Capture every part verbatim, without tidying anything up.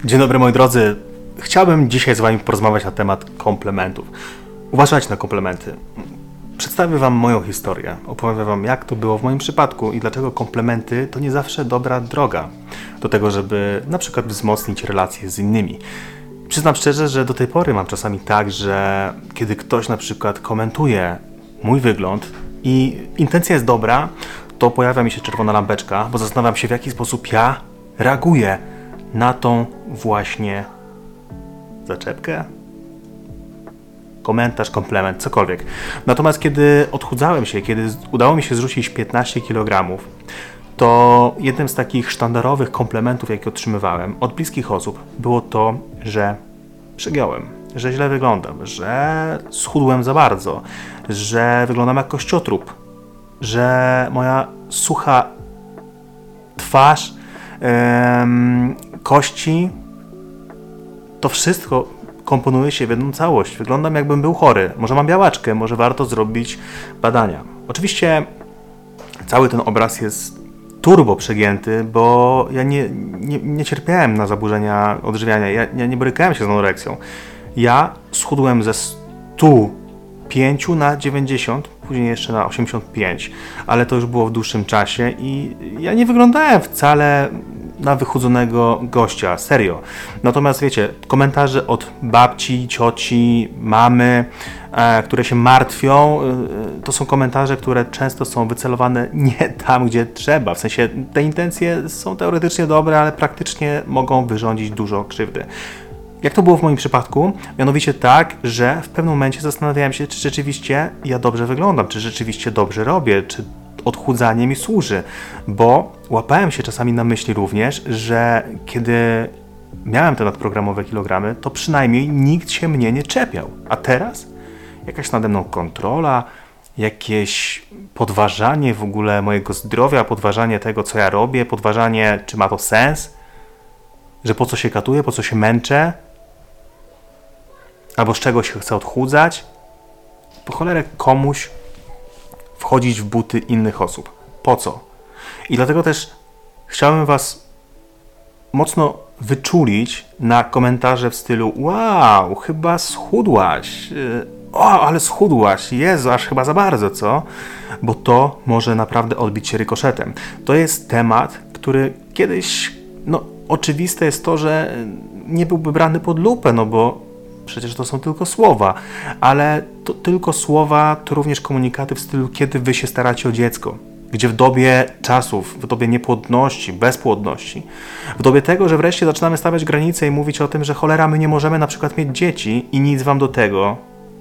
Dzień dobry moi drodzy, chciałbym dzisiaj z wami porozmawiać na temat komplementów. Uważajcie na komplementy. Przedstawię wam moją historię, opowiem wam jak to było w moim przypadku i dlaczego komplementy to nie zawsze dobra droga do tego, żeby na przykład wzmocnić relacje z innymi. Przyznam szczerze, że do tej pory mam czasami tak, że kiedy ktoś na przykład komentuje mój wygląd i intencja jest dobra, to pojawia mi się czerwona lampeczka, bo zastanawiam się, w jaki sposób ja reaguję na tą właśnie zaczepkę, komentarz, komplement, cokolwiek. Natomiast kiedy odchudzałem się, kiedy udało mi się zrzucić piętnaście kilogramów, to jednym z takich sztandarowych komplementów, jakie otrzymywałem od bliskich osób, było to, że przegiąłem, że źle wyglądam, że schudłem za bardzo, że wyglądam jak kościotrup, że moja sucha twarz, em, kości, to wszystko komponuje się w jedną całość. Wyglądam, jakbym był chory. Może mam białaczkę, może warto zrobić badania. Oczywiście cały ten obraz jest turbo przegięty, bo ja nie, nie, nie cierpiałem na zaburzenia odżywiania. Ja, ja nie borykałem się z anoreksją. Ja schudłem ze stu pięciu na dziewięćdziesiąt, później jeszcze na osiemdziesiąt pięć, ale to już było w dłuższym czasie i ja nie wyglądałem wcale na wychudzonego gościa, serio. Natomiast wiecie, komentarze od babci, cioci, mamy, e, które się martwią, e, to są komentarze, które często są wycelowane nie tam, gdzie trzeba. W sensie te intencje są teoretycznie dobre, ale praktycznie mogą wyrządzić dużo krzywdy. Jak to było w moim przypadku? Mianowicie tak, że w pewnym momencie zastanawiałem się, czy rzeczywiście ja dobrze wyglądam, czy rzeczywiście dobrze robię, czy odchudzanie mi służy, bo łapałem się czasami na myśli również, że kiedy miałem te nadprogramowe kilogramy, to przynajmniej nikt się mnie nie czepiał. A teraz jakaś nade mną kontrola, jakieś podważanie w ogóle mojego zdrowia, podważanie tego, co ja robię, podważanie, czy ma to sens, że po co się katuję, po co się męczę, albo z czego się chcę odchudzać. Po cholerę komuś wchodzić w buty innych osób. Po co? I dlatego też chciałem was mocno wyczulić na komentarze w stylu wow, chyba schudłaś, o, ale schudłaś, Jezu, aż chyba za bardzo, co? Bo to może naprawdę odbić się rykoszetem. To jest temat, który kiedyś, no oczywiste jest to, że nie byłby brany pod lupę, no bo przecież to są tylko słowa, ale to tylko słowa, to również komunikaty w stylu, kiedy wy się staracie o dziecko, gdzie w dobie czasów, w dobie niepłodności, bezpłodności, w dobie tego, że wreszcie zaczynamy stawiać granice i mówić o tym, że cholera, my nie możemy na przykład mieć dzieci i nic wam do tego,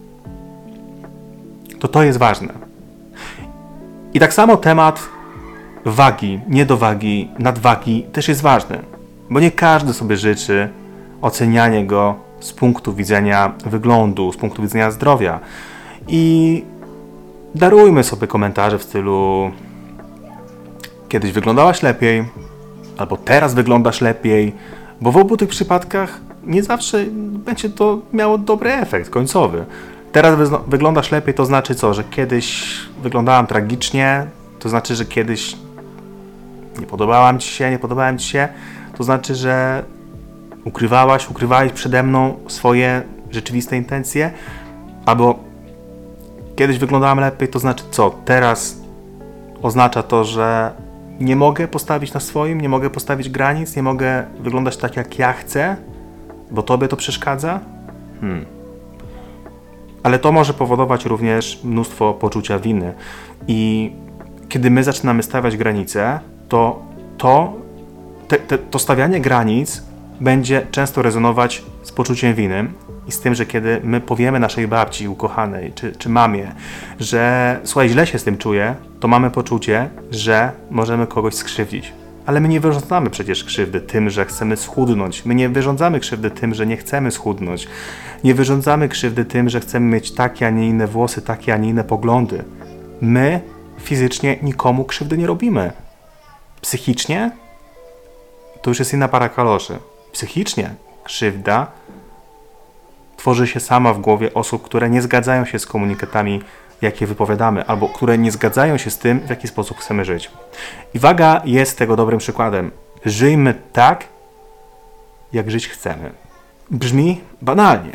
to to jest ważne. I tak samo temat wagi, niedowagi, nadwagi też jest ważny, bo nie każdy sobie życzy ocenianie go z punktu widzenia wyglądu, z punktu widzenia zdrowia. I darujmy sobie komentarze w stylu kiedyś wyglądałaś lepiej, albo teraz wyglądasz lepiej, bo w obu tych przypadkach nie zawsze będzie to miało dobry efekt końcowy. Teraz wyglądasz lepiej, to znaczy co? Że kiedyś wyglądałam tragicznie, to znaczy, że kiedyś nie podobałam ci się, nie podobałem ci się, to znaczy, że ukrywałaś, ukrywałeś przede mną swoje rzeczywiste intencje, albo kiedyś wyglądałem lepiej, to znaczy co? Teraz oznacza to, że nie mogę postawić na swoim, nie mogę postawić granic, nie mogę wyglądać tak, jak ja chcę, bo tobie to przeszkadza? Hmm. Ale to może powodować również mnóstwo poczucia winy. I kiedy my zaczynamy stawiać granice, to to, te, te, to stawianie granic będzie często rezonować z poczuciem winy i z tym, że kiedy my powiemy naszej babci ukochanej, czy, czy mamie, że słuchaj, źle się z tym czuję, to mamy poczucie, że możemy kogoś skrzywdzić. Ale my nie wyrządzamy przecież krzywdy tym, że chcemy schudnąć. My nie wyrządzamy krzywdy tym, że nie chcemy schudnąć. Nie wyrządzamy krzywdy tym, że chcemy mieć takie, a nie inne włosy, takie, a nie inne poglądy. My fizycznie nikomu krzywdy nie robimy. Psychicznie to już jest inna para kaloszy. Psychicznie krzywda tworzy się sama w głowie osób, które nie zgadzają się z komunikatami, jakie wypowiadamy, albo które nie zgadzają się z tym, w jaki sposób chcemy żyć. I waga jest tego dobrym przykładem. Żyjmy tak, jak żyć chcemy. Brzmi banalnie.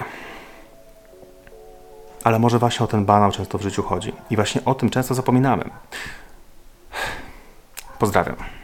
Ale może właśnie o ten banał często w życiu chodzi. I właśnie o tym często zapominamy. Pozdrawiam.